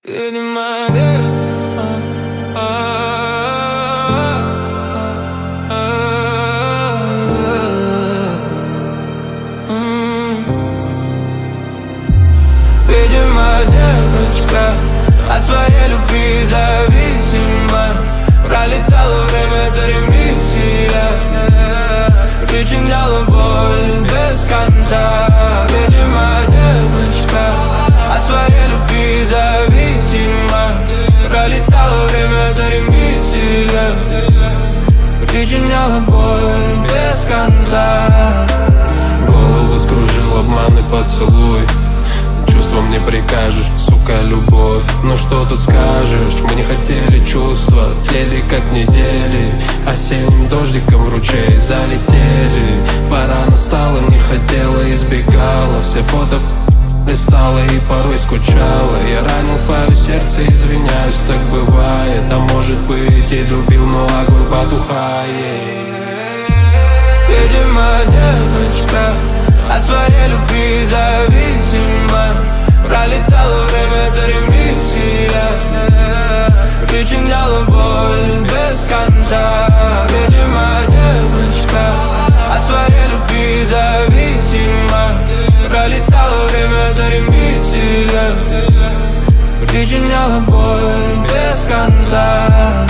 Ты не моя. Видимо, девочка от своей любви зависима. Пролетало время до ремиссия, причиняла боль без конца. Видимо, девочка от своей любви зависима. Пролетало время до ремиссия, причиняла боль без конца. Голову скружил обман и поцелуй. Чувством не прикажешь, сука, любовь. Ну что тут скажешь, мы не хотели чувства, тлели как недели, осенним дождиком в ручей залетели. Пора настала, не хотела, избегала, все фото листала и порой скучала. Я ранил твое сердце, извиняюсь, так бывает. А может быть и любил, но огонь потухает. Видимо, девочка от своей любви зависима. Пролетало время до ремиссия, причиняла боль без конца. Видимо, девочка от своей любви зависима. Пролетало время до ремиссия, причиняла боль без конца.